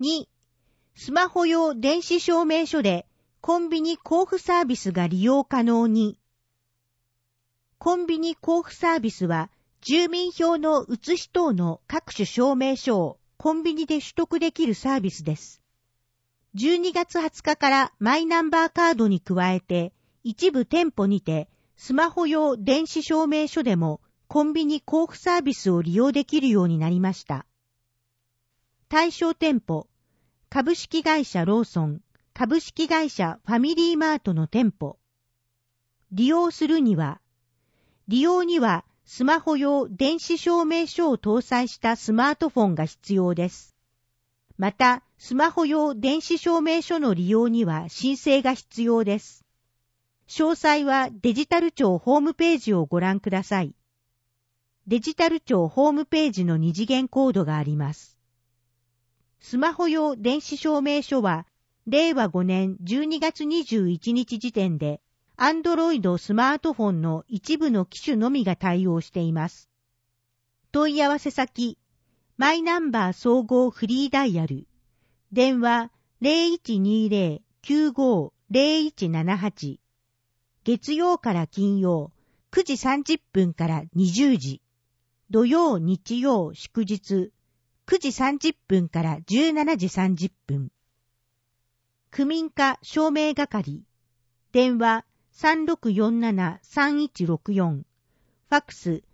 2、スマホ用電子証明書でコンビニ交付サービスが利用可能に。コンビニ交付サービスは、住民票の写し等の各種証明書をコンビニで取得できるサービスです。12月20日からマイナンバーカードに加えて、一部店舗にてスマホ用電子証明書でもコンビニ交付サービスを利用できるようになりました。対象店舗、株式会社ローソン、株式会社ファミリーマートの店舗。利用するには、利用にはスマホ用電子証明書を搭載したスマートフォンが必要です。また、スマホ用電子証明書の利用には申請が必要です。詳細はデジタル庁ホームページをご覧ください。デジタル庁ホームページの二次元コードがあります。スマホ用電子証明書は、令和5年12月21日時点で、Android スマートフォンの一部の機種のみが対応しています。問い合わせ先、マイナンバー総合フリーダイヤル、電話 0120-95-0178、月曜から金曜9時30分から20時、土曜日曜祝日9時30分から17時30分。区民課証明係、電話3647-3164、ファックス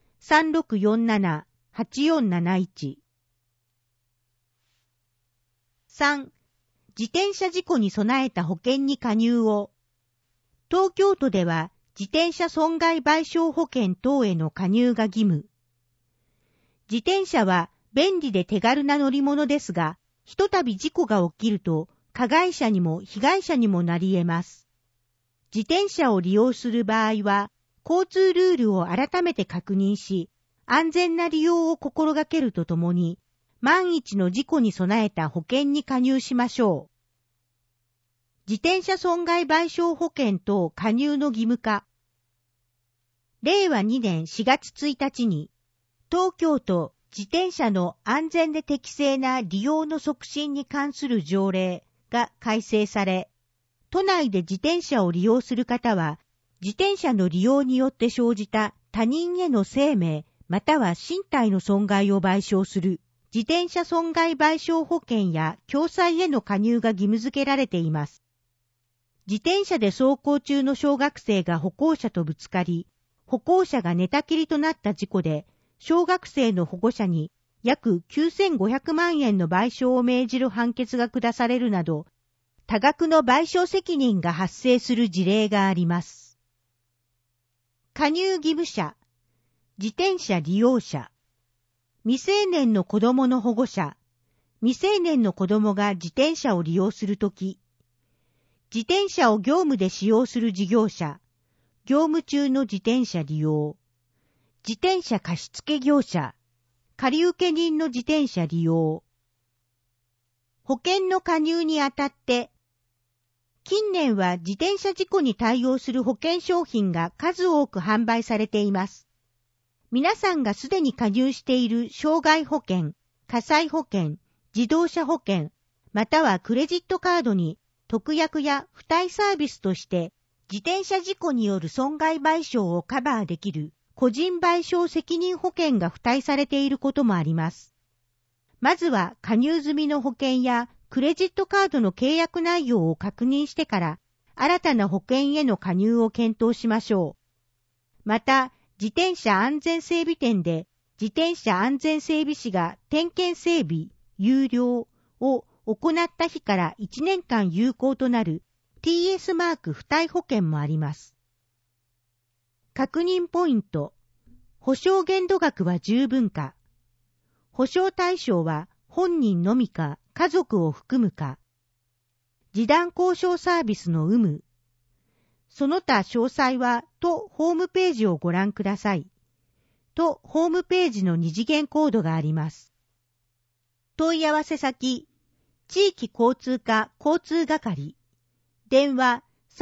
3647-8471。3、自転車事故に備えた保険に加入を。東京都では自転車損害賠償保険等への加入が義務。自転車は便利で手軽な乗り物ですが、ひとたび事故が起きると、加害者にも被害者にもなり得ます。自転車を利用する場合は、交通ルールを改めて確認し、安全な利用を心がけるとともに、万一の事故に備えた保険に加入しましょう。自転車損害賠償保険等加入の義務化。令和2年4月1日に、東京都自転車の安全で適正な利用の促進に関する条例が改正され、都内で自転車を利用する方は、自転車の利用によって生じた他人への生命または身体の損害を賠償する自転車損害賠償保険や共済への加入が義務付けられています。自転車で走行中の小学生が歩行者とぶつかり、歩行者が寝たきりとなった事故で、小学生の保護者に約9500万円の賠償を命じる判決が下されるなど、多額の賠償責任が発生する事例があります。加入義務者、自転車利用者、未成年の子供の保護者、未成年の子供が自転車を利用するとき、自転車を業務で使用する事業者、業務中の自転車利用、自転車貸付業者、借受人の自転車利用。保険の加入にあたって、近年は自転車事故に対応する保険商品が数多く販売されています。皆さんがすでに加入している傷害保険、火災保険、自動車保険、またはクレジットカードに特約や付帯サービスとして自転車事故による損害賠償をカバーできる個人賠償責任保険が付帯されていることもあります。まずは加入済みの保険やクレジットカードの契約内容を確認してから新たな保険への加入を検討しましょう。また、自転車安全整備店で自転車安全整備士が点検整備有料を行った日から1年間有効となる TS マーク付帯保険もあります。確認ポイント。保証限度額は十分か。保証対象は本人のみか家族を含むか。示談交渉サービスの有無。その他詳細は都ホームページをご覧ください。都ホームページの二次元コードがあります。問い合わせ先、地域交通課交通係。電話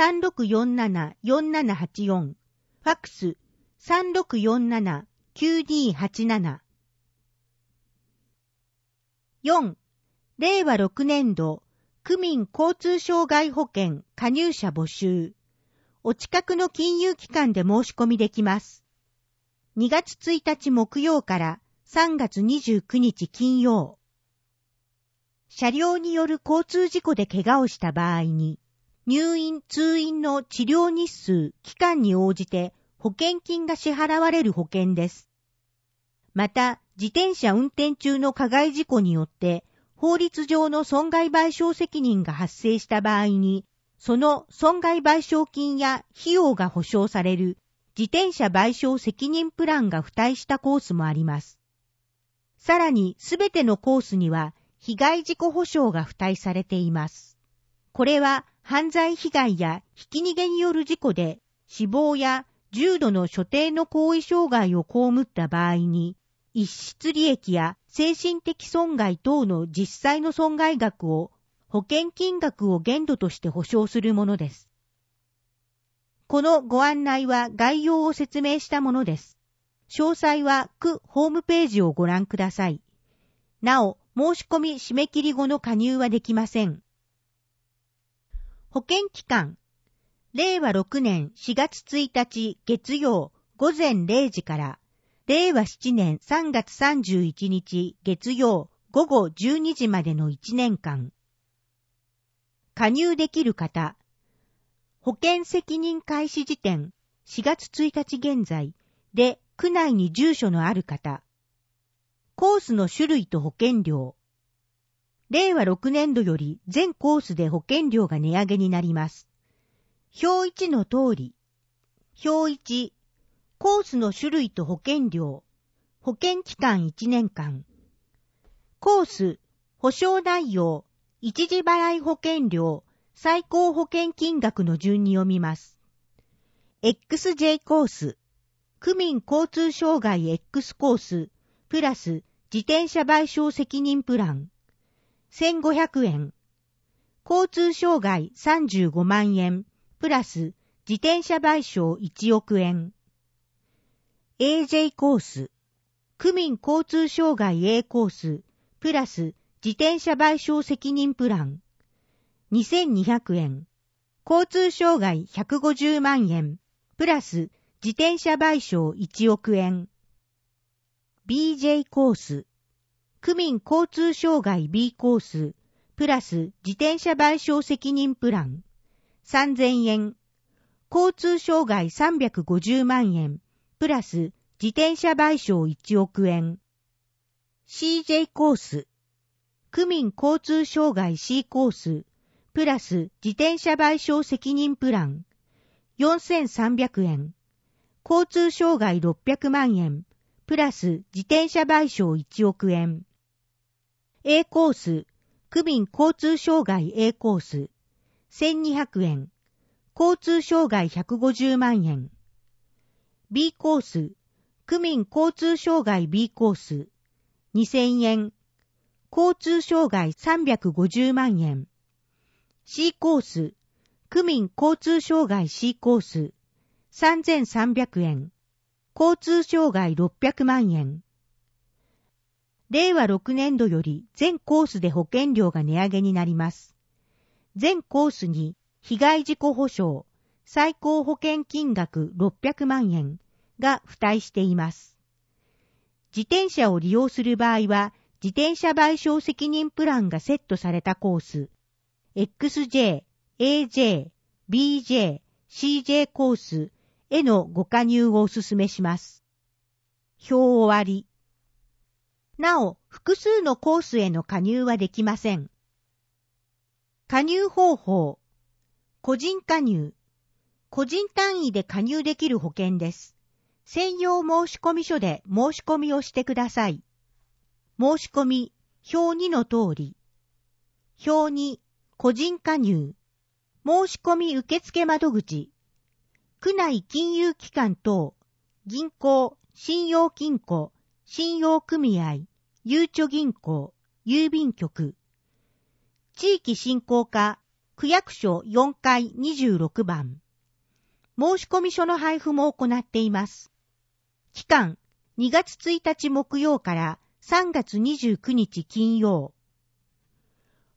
3647-4784。ファックス3647-9287。4. 令和6年度、区民交通障害保険加入者募集。お近くの金融機関で申し込みできます。2月1日木曜から3月29日金曜。車両による交通事故で怪我をした場合に、入院・通院の治療日数・期間に応じて保険金が支払われる保険です。また、自転車運転中の加害事故によって法律上の損害賠償責任が発生した場合に、その損害賠償金や費用が保証される自転車賠償責任プランが付帯したコースもあります。さらに、すべてのコースには被害事故保証が付帯されています。これは犯罪被害やひき逃げによる事故で死亡や重度の所定の行為障害を被った場合に、逸失利益や精神的損害等の実際の損害額を保険金額を限度として保証するものです。このご案内は概要を説明したものです。詳細は区ホームページをご覧ください。なお、申し込み締め切り後の加入はできません。保険期間、令和6年4月1日月曜午前0時から令和7年3月31日月曜午後12時までの1年間。加入できる方、保険責任開始時点4月1日現在で区内に住所のある方。コースの種類と保険料。令和6年度より全コースで保険料が値上げになります。表1の通り。表1、コースの種類と保険料。保険期間1年間。コース、保証内容、一時払い保険料、最高保険金額の順に読みます。XJ コース、区民交通障害 X コース、プラス自転車賠償責任プラン、1500円。交通障害35万円、プラス自転車賠償1億円。AJ コース、区民交通障害 A コース、プラス自転車賠償責任プラン、2200円。交通障害150万円、プラス自転車賠償1億円。BJ コース、区民交通障害 B コース、プラス自転車賠償責任プラン、3000円。交通障害350万円、プラス自転車賠償1億円。CJ コース、区民交通障害 C コース、プラス自転車賠償責任プラン、4300円。交通障害600万円、プラス自転車賠償1億円。A コース、区民交通障害 A コース、1200円。交通障害150万円。B コース、区民交通障害 B コース、2000円。交通障害350万円。C コース、区民交通障害 C コース、3300円。交通障害600万円。令和6年度より全コースで保険料が値上げになります。全コースに被害事故保証、最高保険金額600万円が付帯しています。自転車を利用する場合は、自転車賠償責任プランがセットされたコース、XJ、AJ、BJ、CJ コースへのご加入をお勧めします。表終わり。なお、複数のコースへの加入はできません。加入方法。個人加入。個人単位で加入できる保険です。専用申込書で申し込みをしてください。申し込み、表2の通り。表2、個人加入。申し込み受付窓口。区内金融機関等、銀行、信用金庫、信用組合、ゆうちょ銀行、郵便局。地域振興課、区役所4階26番。申込書の配布も行っています。期間、2月1日木曜から3月29日金曜。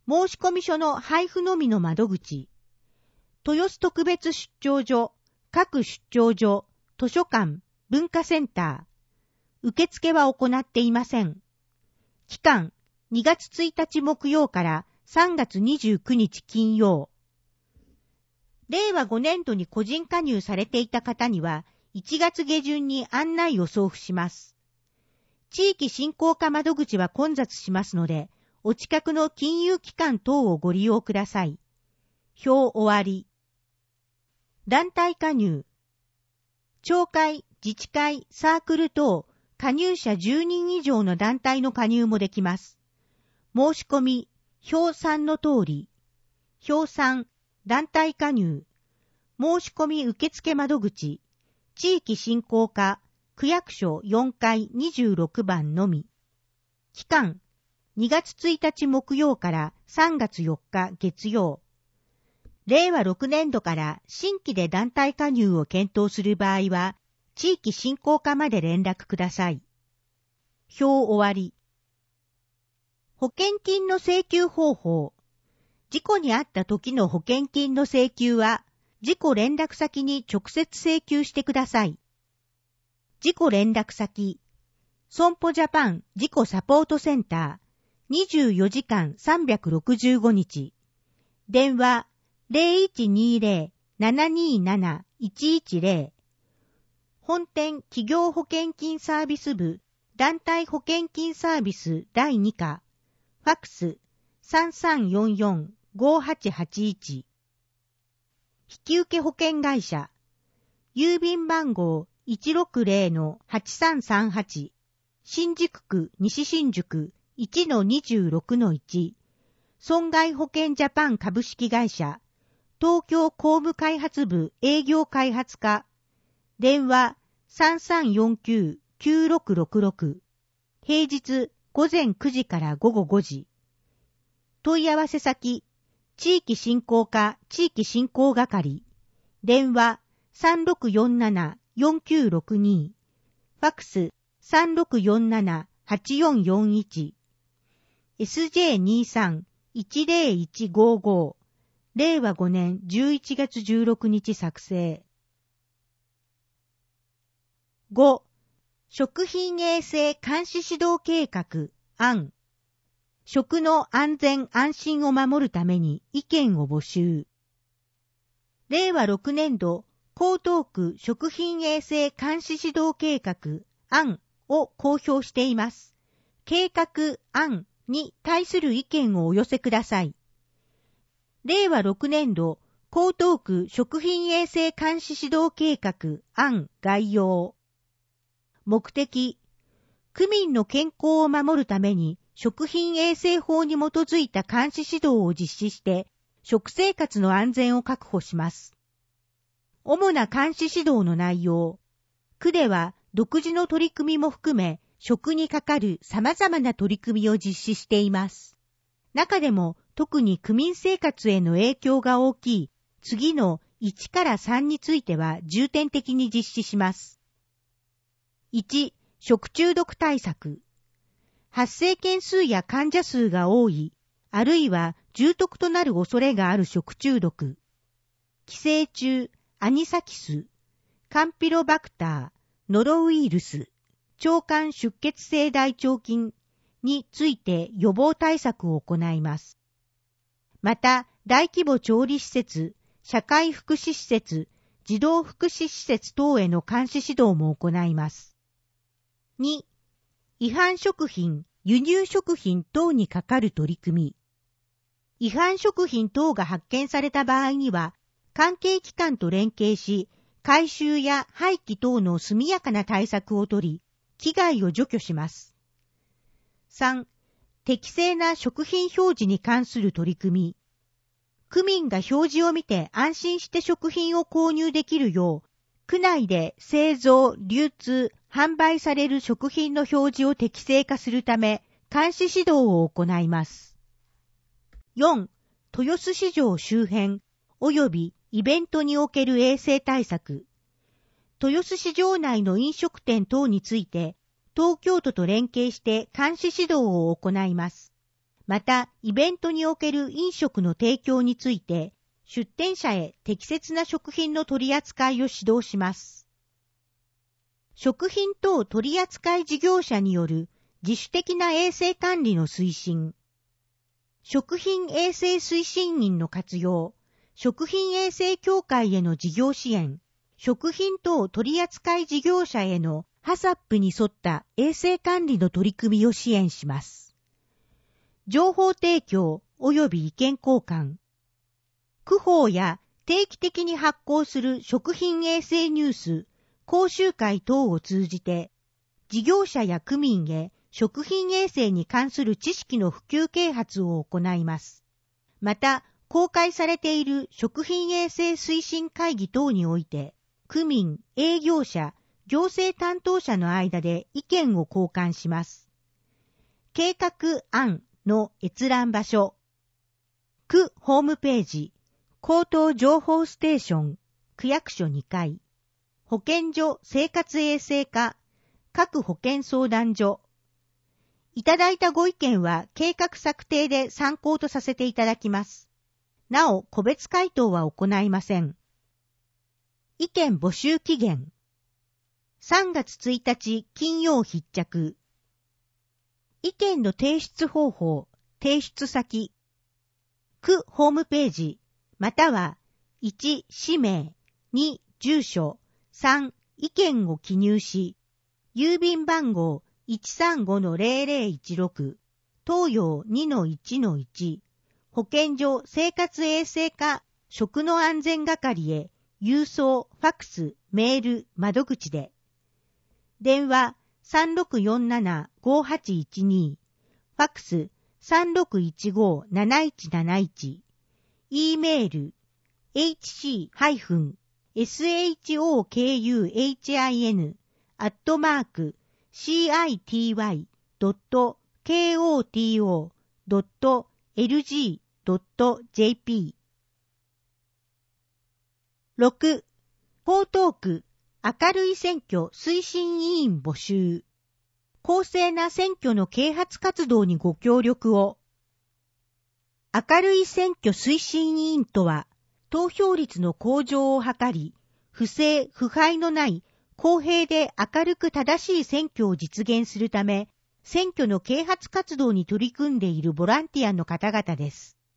申込書の配布のみの窓口、豊洲特別出張所、各出張所、図書館、文化センター、受付は行っていません。期間、2月1日木曜から3月29日金曜。令和5年度に個人加入されていた方には、1月下旬に案内を送付します。地域振興課窓口は混雑しますので、お近くの金融機関等をご利用ください。表終わり。団体加入。町会、自治会、サークル等、加入者10人以上の団体の加入もできます。申し込み、表3の通り。表3、団体加入。申し込み受付窓口、地域振興課、区役所4階26番のみ。期間、2月1日木曜から3月4日月曜。令和6年度から新規で団体加入を検討する場合は、地域振興課まで連絡ください。表終わり。保険金の請求方法。事故に遭った時の保険金の請求は、事故連絡先に直接請求してください。事故連絡先、損保ジャパン事故サポートセンター、24時間365日。電話 0120-727-110。本店企業保険金サービス部団体保険金サービス第2課。ファックス 3344-5881。引受保険会社。郵便番号 160-8338。新宿区西新宿 1-26-1。損害保険ジャパン株式会社。東京工務開発部営業開発課。電話 3349-9666。平日午前9時から午後5時。問い合わせ先、地域振興課地域振興係。電話 3647-4962。ファックス 3647-8441。SJ23-10155。令和5年11月16日作成。5. 食品衛生監視指導計画案。食の安全安心を守るために意見を募集。令和6年度江東区食品衛生監視指導計画案を公表しています。計画案に対する意見をお寄せください。令和6年度江東区食品衛生監視指導計画案概要。目的、区民の健康を守るために食品衛生法に基づいた監視指導を実施して食生活の安全を確保します。主な監視指導の内容。区では独自の取り組みも含め食にかかる様々な取り組みを実施しています。中でも特に区民生活への影響が大きい次の1から3については重点的に実施します。1、食中毒対策。発生件数や患者数が多い、あるいは重篤となる恐れがある食中毒。寄生虫、アニサキス、カンピロバクター、ノロウイルス、腸管出血性大腸菌について予防対策を行います。また、大規模調理施設、社会福祉施設、児童福祉施設等への監視指導も行います。2、違反食品、輸入食品等にかかる取り組み。違反食品等が発見された場合には、関係機関と連携し、回収や廃棄等の速やかな対策を取り、危害を除去します。3、適正な食品表示に関する取り組み。区民が表示を見て安心して食品を購入できるよう、区内で製造、流通、販売される食品の表示を適正化するため、監視指導を行います。4. 豊洲市場周辺及びイベントにおける衛生対策。豊洲市場内の飲食店等について、東京都と連携して監視指導を行います。 また、イベントにおける飲食の提供について、出店者へ適切な食品の取り扱いを指導します。食品等取扱事業者による自主的な衛生管理の推進。食品衛生推進員の活用。食品衛生協会への事業支援。食品等取扱事業者へのHACCPに沿った衛生管理の取り組みを支援します。情報提供及び意見交換。区報や定期的に発行する食品衛生ニュース、講習会等を通じて、事業者や区民へ食品衛生に関する知識の普及啓発を行います。また、公開されている食品衛生推進会議等において、区民、営業者、行政担当者の間で意見を交換します。計画案の閲覧場所。区ホームページ、口頭情報ステーション、区役所2階、保健所生活衛生課、各保健相談所。いただいたご意見は計画策定で参考とさせていただきます。なお、個別回答は行いません。意見募集期限。3月1日金曜必着。意見の提出方法、提出先。区ホームページ、または1、氏名、2、住所、3、意見を記入し、郵便番号 135-0016、東洋 2-1-1、保健所生活衛生課食の安全係へ郵送、ファックス、メール、窓口で。電話 3647-5812、ファックス 3615-7171、E メール hc-hin-city.koto.lg.jp。 6. 江東区明るい選挙推進委員募集。公正な選挙の啓発活動にご協力を。明るい選挙推進委員とは、投票率の向上を図り、不正・腐敗のない公平で明るく正しい選挙を実現するため、選挙の啓発活動に取り組んでいるボランティアの方々です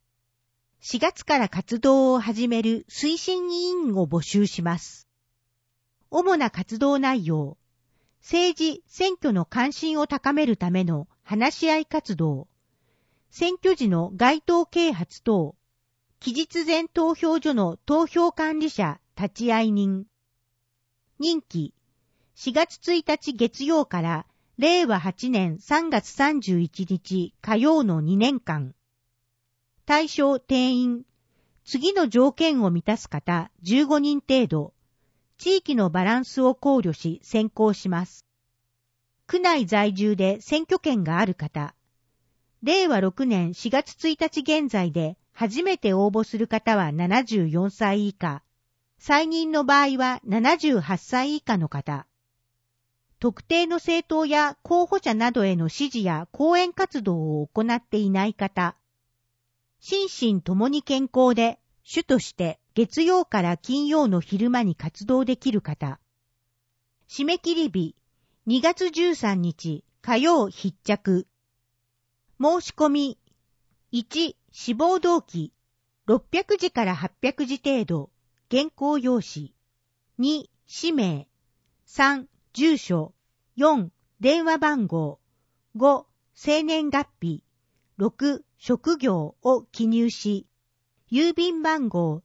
。4月から活動を始める推進委員を募集します。主な活動内容、政治・選挙の関心を高めるための話し合い活動、選挙時の街頭啓発等、期日前投票所の投票管理者立会人。任期、4月1日月曜から令和8年3月31日火曜の2年間。対象定員、次の条件を満たす方15人程度。地域のバランスを考慮し選考します。区内在住で選挙権がある方。令和6年4月1日現在で初めて応募する方は74歳以下。再任の場合は78歳以下の方。特定の政党や候補者などへの支持や講演活動を行っていない方。心身ともに健康で主として月曜から金曜の昼間に活動できる方。締め切り日、2月13日火曜必着。申し込み、1、志望動機、600字から800字程度、原稿用紙。2、氏名。3、住所。4、電話番号。5、生年月日。6、職業を記入し、郵便番号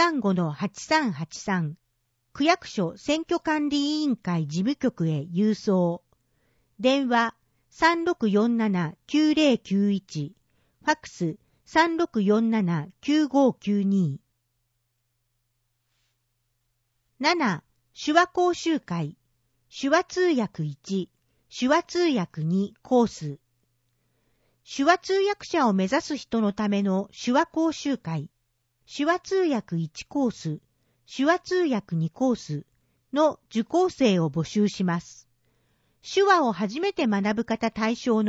135-8383、区役所選挙管理委員会事務局へ郵送。電話 3647-9091、ファックス 3647-9592。7. 手話講習会、手話通訳1、手話通訳2コース。手話通訳者を目指す人のための手話講習会、手話通訳1コース、手話通訳2コースの受講生を募集します。手話を初めて学ぶ方対象の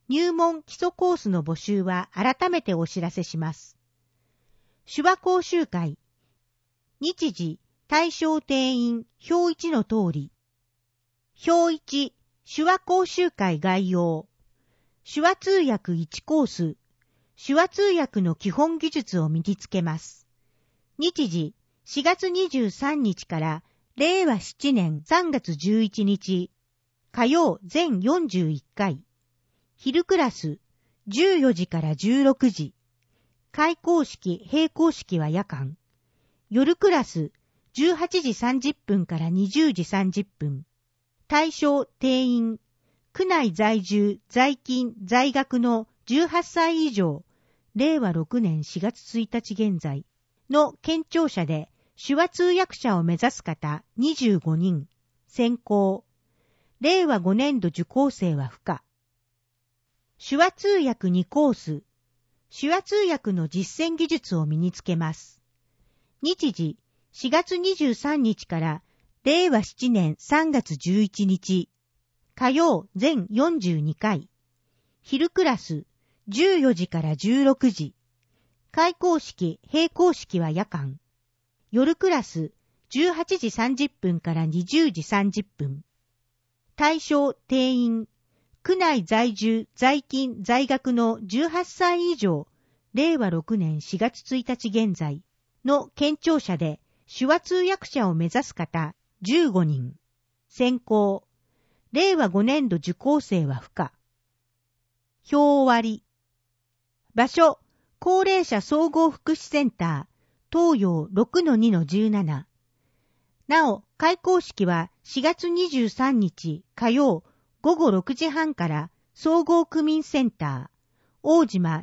入門基礎コースの募集は改めてお知らせします。手話講習会。日時、対象定員、表1の通り。表1、手話講習会概要。手話通訳1コース。手話通訳の基本技術を身につけます。日時、4月23日から令和7年3月11日。火曜全41回。昼クラス、14時から16時。開講式、閉講式は夜間。夜クラス、18時30分から20時30分。対象、定員。区内在住、在勤、在学の18歳以上、令和6年4月1日現在の県庁舎で手話通訳者を目指す方25人。選考。令和5年度受講生は不可。手話通訳2コース。手話通訳の実践技術を身につけます。日時、4月23日から令和7年3月11日。火曜全42回。昼クラス、14時から16時。開講式、閉講式は夜間。夜クラス、18時30分から20時30分。対象、定員。区内在住、在勤、在学の18歳以上、令和6年4月1日現在の県庁舎で手話通訳者を目指す方15人。選考。令和5年度受講生は不可。表終わり。場所、高齢者総合福祉センター、東洋 6-2-17。なお、開講式は4月23日火曜午後6時半から総合区民センター、大島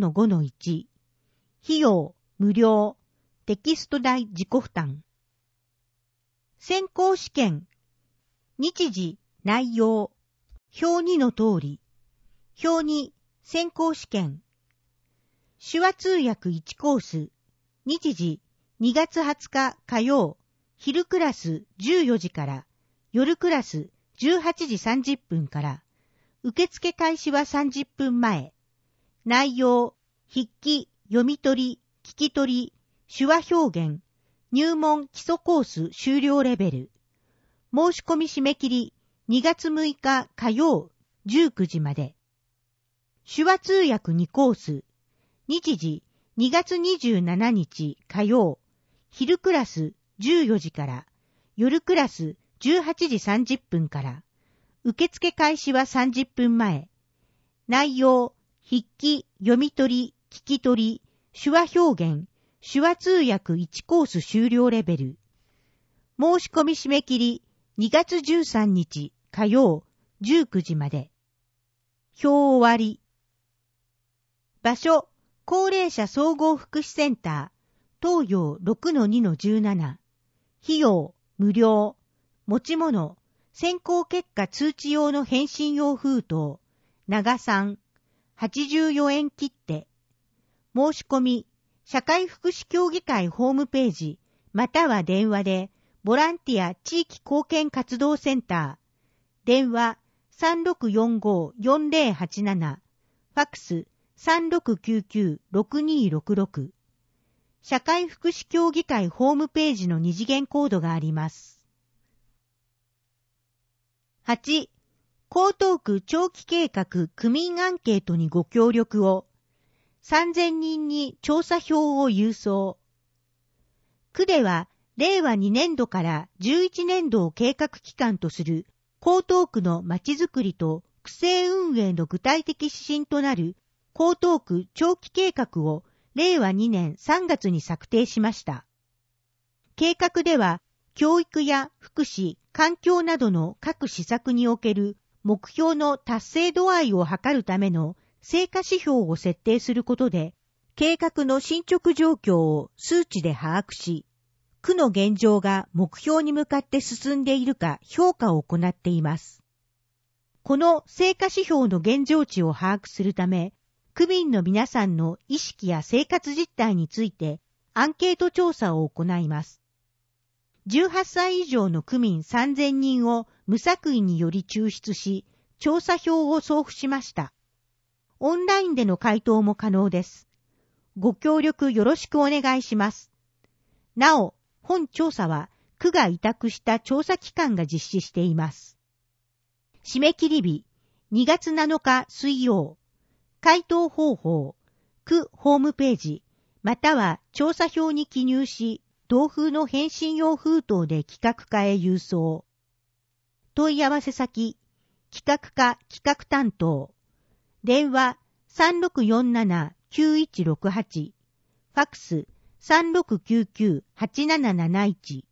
4-5-1。費用、無料。テキスト代自己負担。選考試験。日時、内容。表2の通り。表2、選考試験。手話通訳1コース。日時、2月20日火曜。昼クラス14時から、夜クラス18時30分から、受付開始は30分前。内容、筆記、読み取り、聞き取り、手話表現、入門基礎コース修了レベル。申し込み締め切り2月6日火曜19時まで。手話通訳2コース。日時2月27日火曜。昼クラス14時から、夜クラス18時30分から、受付開始は30分前。内容、筆記、読み取り、聞き取り、手話表現、手話通訳1コース修了レベル。申し込み締め切り2月13日火曜19時まで。表終わり。場所、高齢者総合福祉センター、東洋 6-2-17。費用、無料。持ち物、選考結果通知用の返信用封筒、長3、84円切手。申し込み、社会福祉協議会ホームページ、または電話で、ボランティア地域貢献活動センター、電話 3645-4087、ファックス 3699-6266。社会福祉協議会ホームページの二次元コードがあります。8、江東区長期計画区民アンケートにご協力を。3000人に調査票を郵送。区では、令和2年度から11年度を計画期間とする江東区のまちづくりと区政運営の具体的指針となる江東区長期計画を令和2年3月に策定しました。計画では、教育や福祉、環境などの各施策における目標の達成度合いを測るための成果指標を設定することで、計画の進捗状況を数値で把握し、区の現状が目標に向かって進んでいるか評価を行っています。この成果指標の現状値を把握するため、区民の皆さんの意識や生活実態についてアンケート調査を行います。18歳以上の区民3000人を無作為により抽出し、調査票を送付しました。 オンラインでの回答も可能です。ご協力よろしくお願いします。なお、本調査は区が委託した調査機関が実施しています。締め切り日、2月7日水曜。回答方法、区ホームページ、または調査票に記入し、同封の返信用封筒で企画課へ郵送。問い合わせ先、企画課企画担当。電話 3647-9168。ファックス 3699-8771。